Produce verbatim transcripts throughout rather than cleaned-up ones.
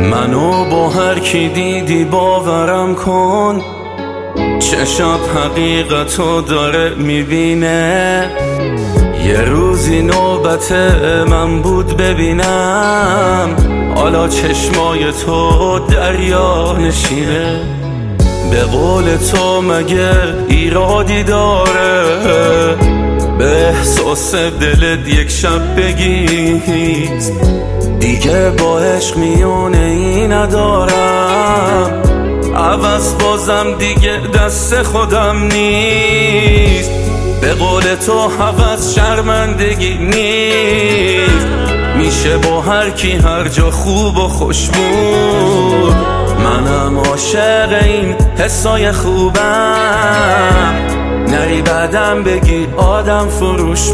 منو با هر کی دیدی باورم کن، چشات حقیقتو داره میبینه. یه روزی نوبت من بود ببینم، حالا چشمای تو دریا نشینه. به قول تو مگه ایرادی داره به احساس دلت یک شب بگی دیگه با عشق میونه ای ندارم؟ عوض بازم دیگه دست خودم نیست. به قول تو هوس شرمندگی نیست، میشه با هر کی هر جا خوب و خوش بود. منم عاشق این حسای خوبم، نری بعدم بگی آدم فروش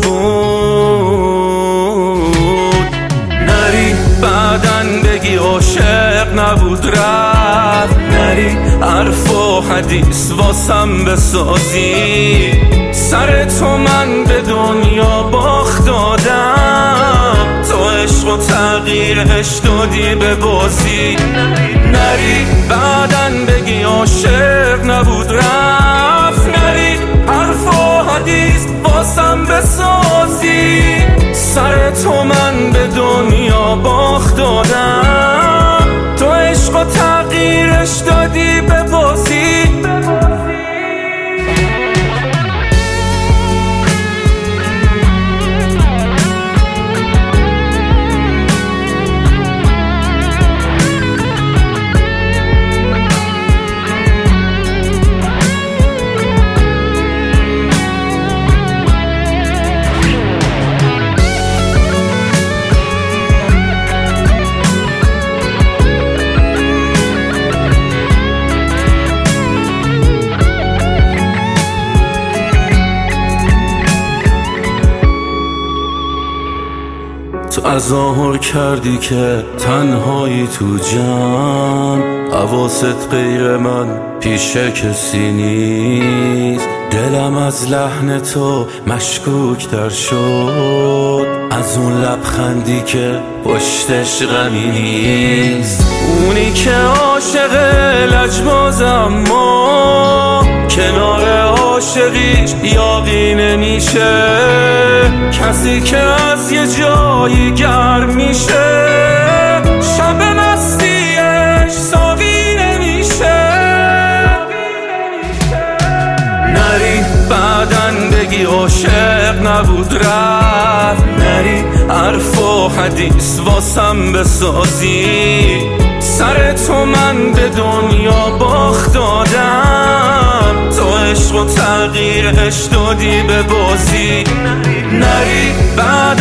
بود. نری بعدن بگی عاشق نبود رفت، نری حرف و حدیث واسم بسازی. سر تو من به دنیا باخت دادم، تو عشق و تغییرش دادی به بازی. نری بعدن بگی عاشق نبود رفت، نری حرف و حدیث واسم بسازی. سر تو من به دنیا باخت دادم، تو عشق و تغییرش دادی به بازی. تو تظاهر کردی که تنهایی تو جمع، حواست غیر من پیش کسی نیست. دلم از لحن تو مشکوک در شد، از اون لبخندی که پشتش غمی نیست. اونی که عاشق لجباز اما کنار عاشقیش یاغی نمیشه، کسی که از یه جایی گرم میشه شب مستیش ساقی نمیشه. نری بعدن بگی عاشق نبود رفت، نری حرف و حدیث واسم بسازی. سر تو من به دنیا باخت دادم، تو عشق و تغییرش دادی به بازی. نری